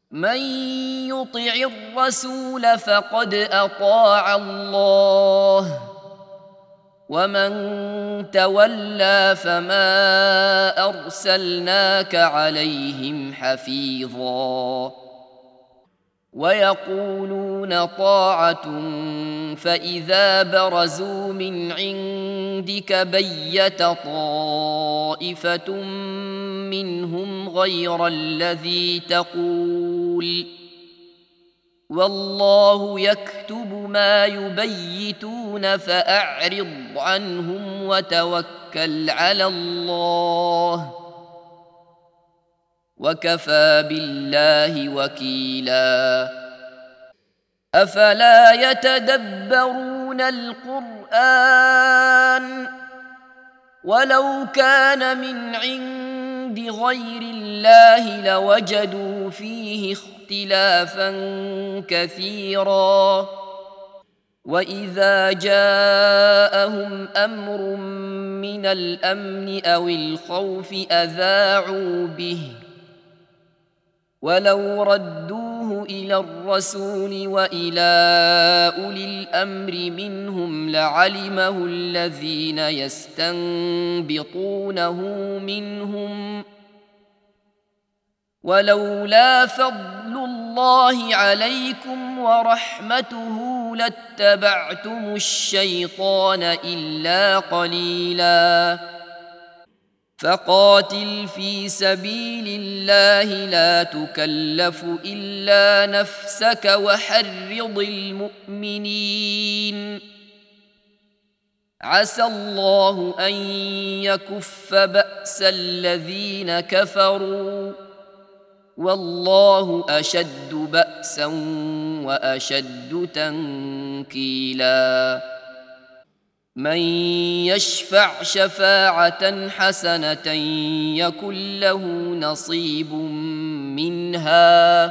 من يطع الرسول فقد أطاع الله، ومن تولى فما أرسلناك عليهم حفيظا. ويقولون طاعة فإذا برزوا من عندك بيت طائفة منهم غير الذي تقول، والله يكتب ما يبيتون فأعرض عنهم وتوكل على الله، وكفى بالله وكيلا. أفلا يتدبرون القرآن ولو كان من عند غير الله لوجدوا فيه اختلافا كثيرا. وإذا جاءهم أمر من الأمن أو الخوف أذاعوا به، ولو ردوه إلى الرسول وإلى أولي الأمر منهم لعلمه الذين يستنبطونه منهم، ولولا فضل الله عليكم ورحمته لاتبعتم الشيطان إلا قليلا. فقاتل في سبيل الله لا تكلف إلا نفسك وحرض المؤمنين، عسى الله أن يكف بأس الذين كفروا، والله أشد بأسا وأشد تنكيلا. من يشفع شفاعة حسنة يكن له نصيب منها،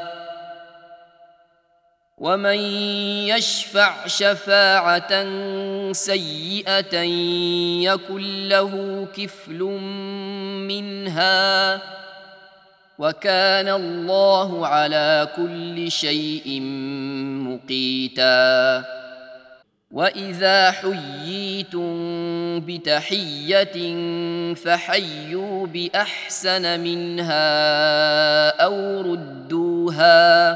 ومن يشفع شفاعة سيئة يكن له كفل منها، وكان الله على كل شيء مقيتا. وإذا حييتم بتحية فحيوا بأحسن منها أو ردوها،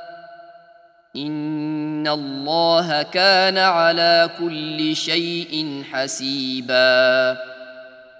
إن الله كان على كل شيء حسيبا.